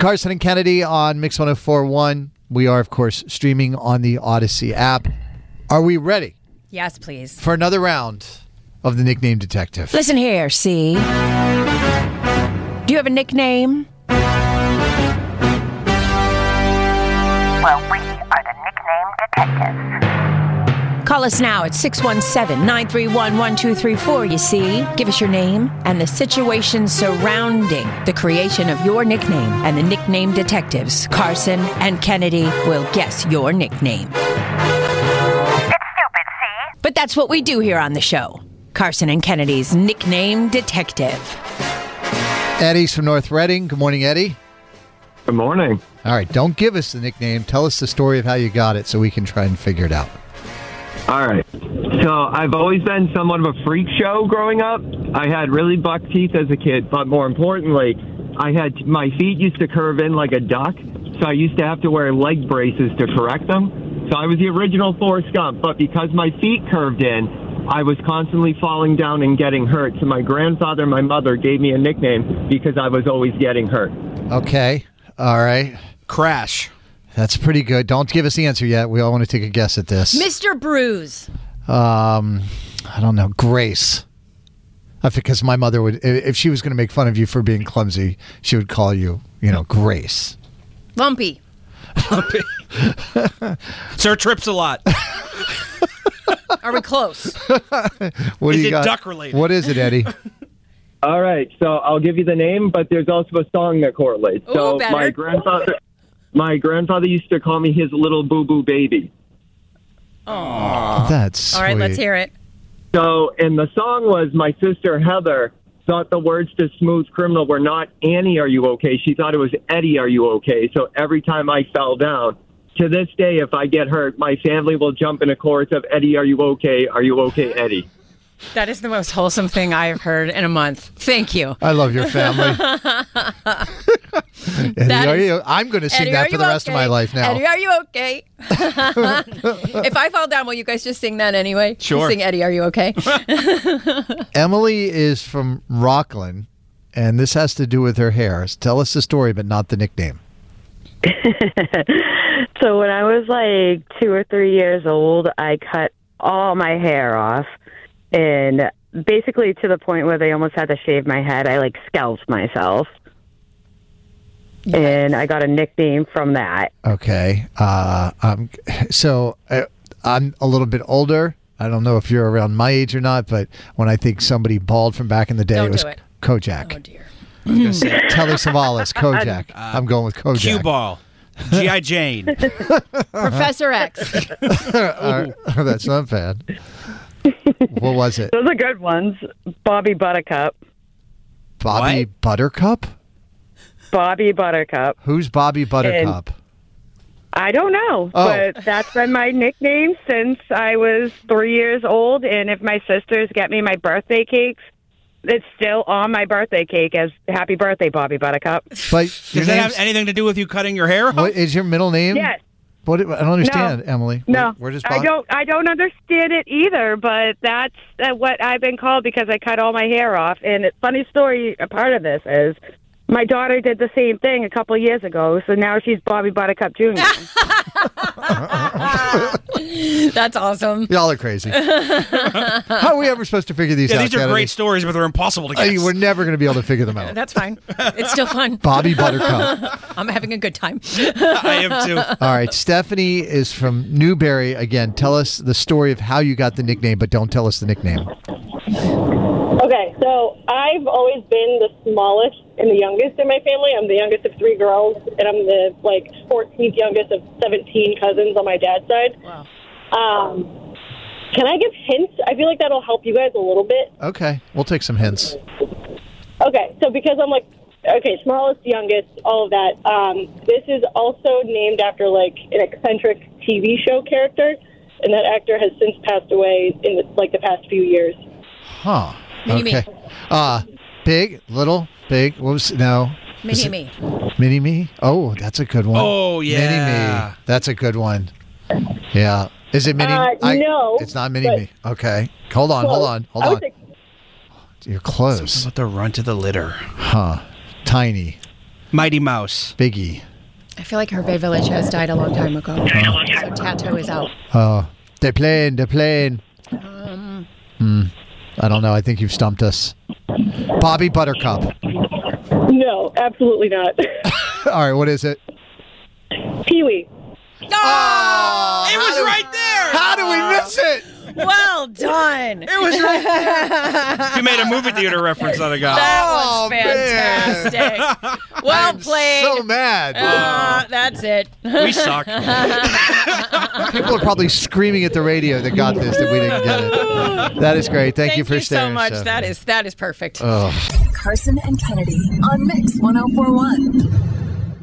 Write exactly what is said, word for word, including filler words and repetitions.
Carson and Kennedy on Mix one oh four point one. We are, of course, streaming on the Odyssey app. Are we ready? Yes, please. For another round of the Nickname Detective. Listen here, C. Do you have a nickname? Well, we are the Nickname Detectives. Call us now at six one seven, nine three one, one two three four, you see. Give us your name and the situation surrounding the creation of your nickname. And the Nickname Detectives, Carson and Kennedy, will guess your nickname. It's stupid, see? But that's what we do here on the show. Carson and Kennedy's Nickname Detective. Eddie's from North Reading. Good morning, Eddie. Good morning. All right, don't give us the nickname. Tell us the story of how you got it so we can try and figure it out. All right. So I've always been somewhat of a freak show growing up. I had really buck teeth as a kid, but more importantly, I had my feet used to curve in like a duck, so I used to have to wear leg braces to correct them. So I was the original Forrest Gump, but because my feet curved in, I was constantly falling down and getting hurt. So my grandfather and my mother gave me a nickname because I was always getting hurt. Okay. All right. Crash. That's pretty good. Don't give us the answer yet. We all want to take a guess at this. Mister Bruise. Um, I don't know. Grace. Uh, Because my mother would, if she was going to make fun of you for being clumsy, she would call you, you know, Grace. Lumpy. Sir trips a lot. Are we close? What Is do you it got? duck related? What is it, Eddie? All right. So I'll give you the name, but there's also a song that correlates. Ooh, so better. my grandfather, my grandfather used to call me his little boo-boo baby. That's All right, sweet. let's hear it. So, and the song was my sister Heather thought the words to Smooth Criminal were not Annie, are you okay? She thought it was Eddie, are you okay? So every time I fell down, to this day, if I get hurt, my family will jump in a chorus of Eddie, are you okay? Are you okay, Eddie? That is the most wholesome thing I have heard in a month. Thank you. I love your family. Eddie, That are is- you? I'm going to sing Eddie, that are for you the rest of okay? my life now. Eddie, are you okay? If I fall down, will you guys just sing that anyway? Sure. Sing Eddie, are you okay? Emily is from Rockland, and this has to do with her hair. Tell us the story, but not the nickname. So when I was like two or three years old, I cut all my hair off, and basically to the point where they almost had to shave my head. I like scalped myself, and I got a nickname from that. Okay. Uh, um, so uh, I'm a little bit older. I don't know if you're around my age or not, but when I think somebody bald from back in the day, Don't it was do it. Kojak. Oh, dear. I was gonna say, Telly Savalas, Kojak. I'm going with Kojak. Cue ball. G I. Jane. Professor X. Uh, that's not bad. What was it? Those are good ones. Bobby Buttercup. Bobby What? Buttercup? Bobby Buttercup. Who's Bobby Buttercup? I don't know, Oh. but that's been my nickname since I was three years old. And if my sisters get me my birthday cakes, it's still on my birthday cake as "Happy Birthday, Bobby Buttercup." But your Does that have name's- anything to do with you cutting your hair off? what is your middle name? Yes. What? I don't understand, Emily. No, Where, where does I Bob- don't. I don't understand it either. But that's uh, what I've been called because I cut all my hair off. And it's funny story. A part of this is my daughter did the same thing a couple years ago. So now she's Bobby Buttercup Junior That's awesome. Y'all are crazy. How are we ever supposed to figure these Yeah, out? these are Kennedy? great stories, but they're impossible to I guess. mean, we're never going to be able to figure them out. That's fine. It's still fun. Bobby Buttercup. I'm having a good time. I am too. All right, Stephanie is from Newberry. Again, tell us the story of how you got the nickname, but don't tell us the nickname. Okay, so I've always been the smallest and the youngest in my family. I'm the youngest of three girls, and I'm the like fourteenth youngest of seventeen cousins on my dad's side. Wow. Um, can I give hints? I feel like that'll help you guys a little bit. Okay, we'll take some hints. Okay, so because I'm like, okay, smallest, youngest, all of that. Um, this is also named after like an eccentric T V show character, and that actor has since passed away in the, like the past few years. Huh. Mini-me. Okay. Uh, big, little, big. What was no? Is Mini it- me. Mini me. Oh, that's a good one. Oh, yeah. Mini me. That's a good one. Yeah. Is it mini? Uh, I- no, It's not mini but- me. Okay. Hold on. Hold Close. on. Hold I would on. say- You're close. What the run to the litter? Huh. Tiny. Mighty Mouse. Biggie. I feel like Hervé Village has died a long time ago. So Tattoo is out. Oh, they're playing. They're playing. Um, Hmm. I don't know. I think you've stumped us. Bobby Buttercup. No, absolutely not. All right, what is it? Pee-wee. Oh, It was right there. how do we miss it? well done. It was right there. You made a movie theater reference on a guy. That Oh, was fantastic. Well I'm played. so mad. Uh, that's it. We suck. People are probably screaming at the radio that got this, that we didn't get it. That is great. Thank, Thank you for you staying. so much. That is that is perfect. Oh. Carson and Kennedy on Mix one oh four one.